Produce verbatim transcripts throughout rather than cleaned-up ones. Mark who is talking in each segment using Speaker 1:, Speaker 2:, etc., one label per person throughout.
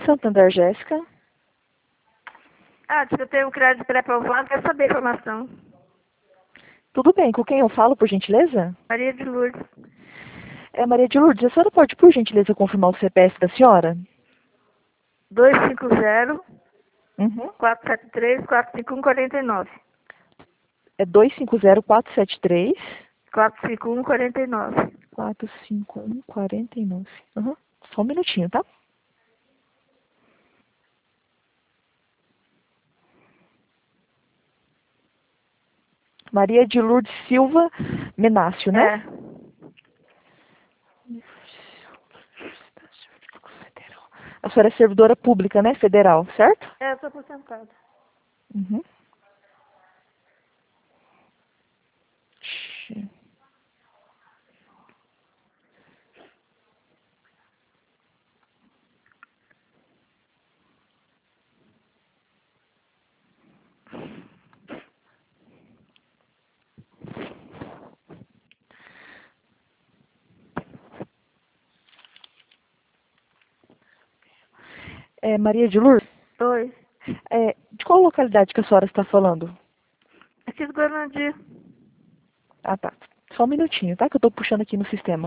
Speaker 1: Santander, Jéssica.
Speaker 2: Ah, diz que eu tenho um crédito pré-aprovado, quero saber a informação.
Speaker 1: Tudo bem, com quem eu falo, por gentileza?
Speaker 2: Maria de Lourdes.
Speaker 1: É Maria de Lourdes, a senhora pode, por gentileza, confirmar o C P F da senhora?
Speaker 2: dois cinco zero,
Speaker 1: Uhum.
Speaker 2: quatro sete três, quatro cinco um, quatro nove.
Speaker 1: É dois cinco zero, quatro sete três,
Speaker 2: quatro cinco um, quatro nove.
Speaker 1: quatro cinco um, quatro nove. Uhum. Só um minutinho, tá? Maria de Lourdes Silva Menácio, né?
Speaker 2: É.
Speaker 1: A senhora é servidora pública, né? Federal, certo?
Speaker 2: É, eu sou aposentada.
Speaker 1: Uhum. É, Maria de Lourdes,
Speaker 2: Oi.
Speaker 1: é, de qual localidade que a senhora está falando?
Speaker 2: Aqui do Guarandi.
Speaker 1: Ah, tá. Só um minutinho, tá? Que eu tô puxando aqui no sistema.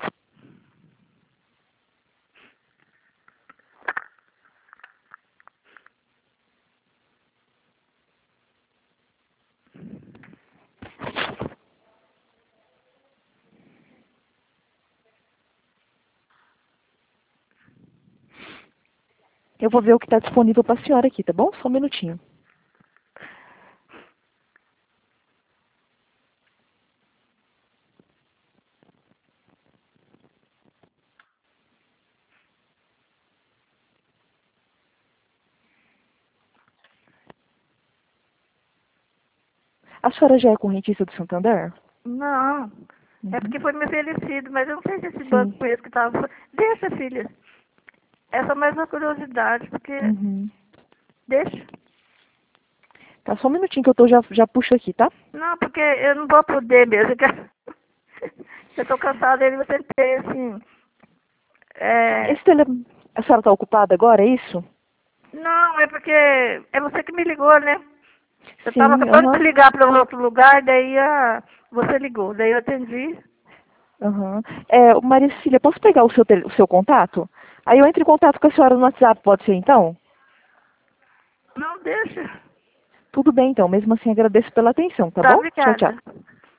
Speaker 1: Eu vou ver o que está disponível para a senhora aqui, tá bom? Só um minutinho. A senhora já é correntista do Santander?
Speaker 2: Não. É
Speaker 1: Uhum.
Speaker 2: porque foi me oferecido, mas eu não sei se esse
Speaker 1: Sim.
Speaker 2: banco conheço que tava. Deixa, filha. É só mais uma curiosidade, porque.
Speaker 1: Uhum.
Speaker 2: Deixa.
Speaker 1: Tá, só um minutinho que eu tô, já, já puxo aqui, tá?
Speaker 2: Não, porque eu não vou poder mesmo. Eu, quero- eu tô cansada dele, você tem assim. É...
Speaker 1: Esse tele... A senhora tá ocupada agora, é isso?
Speaker 2: Não, é porque é você que me ligou, né? Eu tava
Speaker 1: Sim,
Speaker 2: acabando de
Speaker 1: aham.
Speaker 2: ligar para um outro lugar, daí a... você ligou, daí eu atendi.
Speaker 1: Aham. É, Maria Cecília, posso pegar o seu, tele... o seu contato? Aí eu entro em contato com a senhora no WhatsApp, pode ser então?
Speaker 2: Não, deixa.
Speaker 1: Tudo bem então, mesmo assim agradeço pela atenção, tá
Speaker 2: Tá,
Speaker 1: bom? Tchau, tchau.
Speaker 2: obrigada.